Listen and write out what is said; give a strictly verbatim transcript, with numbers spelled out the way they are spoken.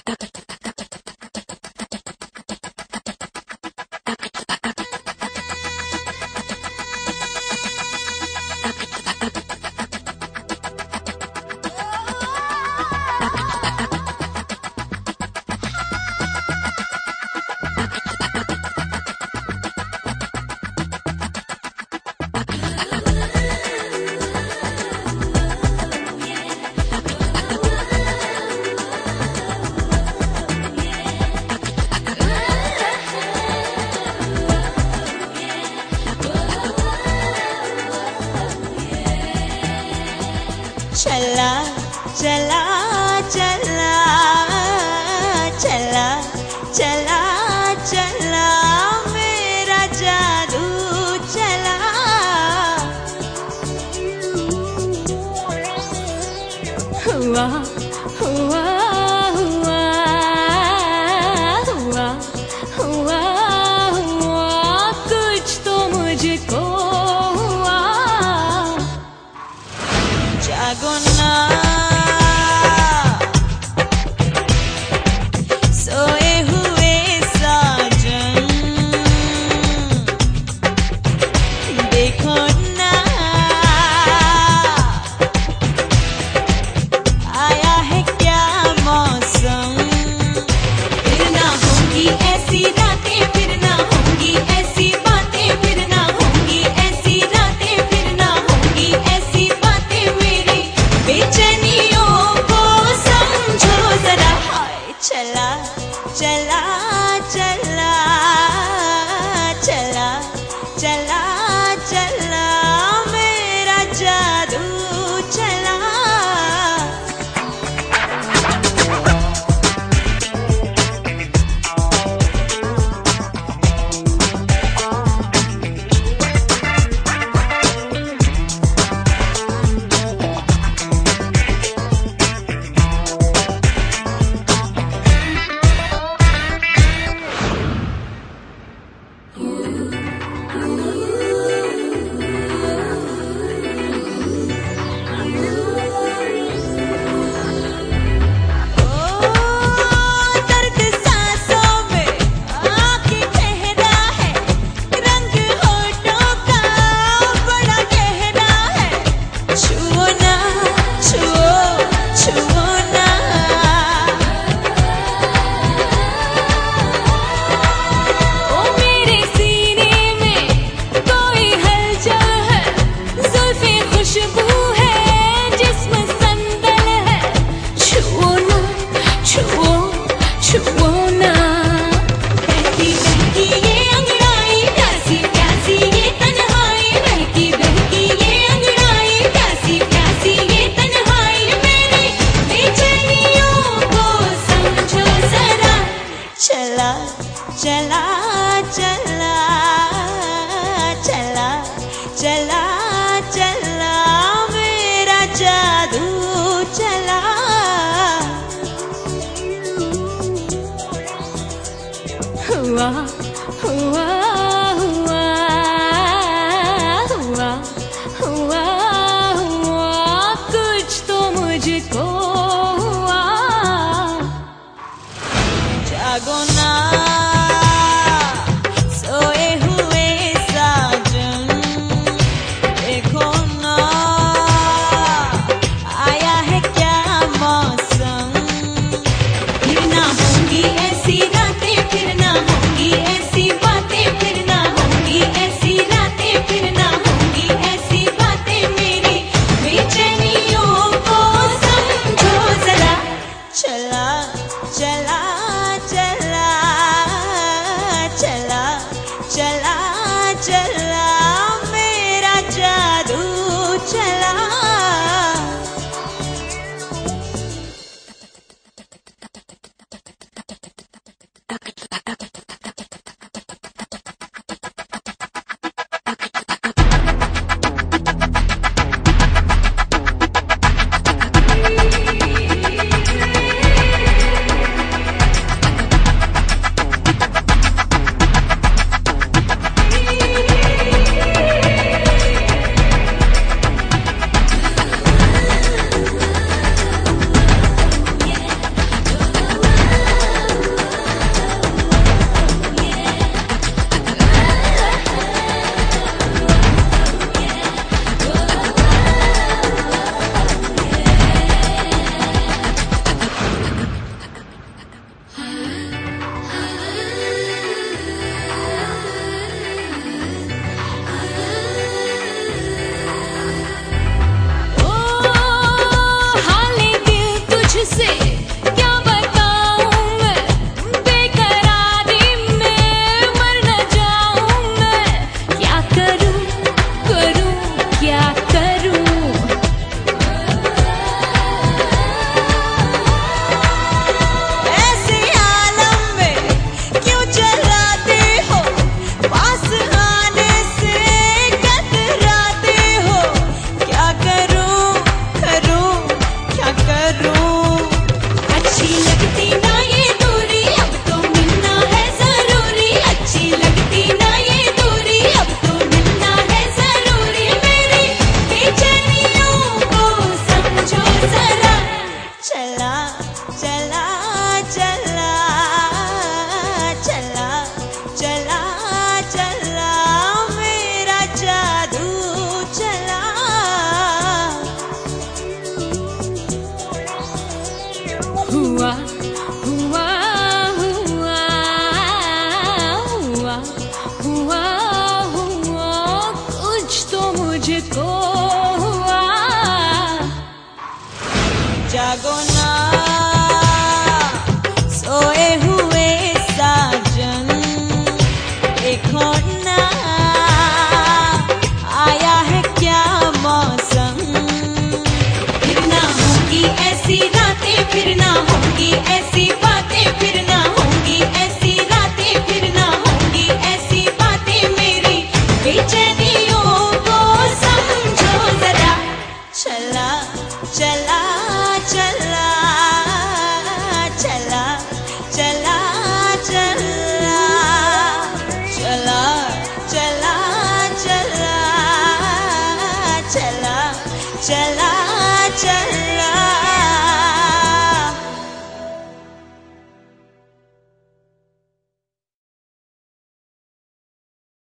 चला चला चला चला चला चला मेरा जादू चला हुआ हुआ हुआ हुआ हुआ हुआ कुछ तो मुझको हुआ जागो ना सोए हुए साजन देखो ना आया है क्या मौसम फिर ना होंगी ऐसी रातें फिर ना होंगी ऐसी बातें फिर ना होंगी ऐसी रातें फिर ना होंगी ऐसी बातें मेरी बेचैनियों को समझो जरा हाय चला चला चला चला चला चला मेरा जादू चला चला चला चला चला चला मेरा जादू चला हुआ हुआ हुआ हुआ हुआ हुआ कुछ तो मुझको हुआ जागो ना I जागो ना सोए हुए साजन, देखो ना आया है क्या मौसम। फिर ना होंगी ऐसी रातें, फिर ना होंगी ऐसी बातें, फिर ना होंगी ऐसी रातें, फिर ना होंगी ऐसी बातें। मेरी बेचैनियों को समझो जरा। चला चला चला चला चला चला चला चला चला चला चला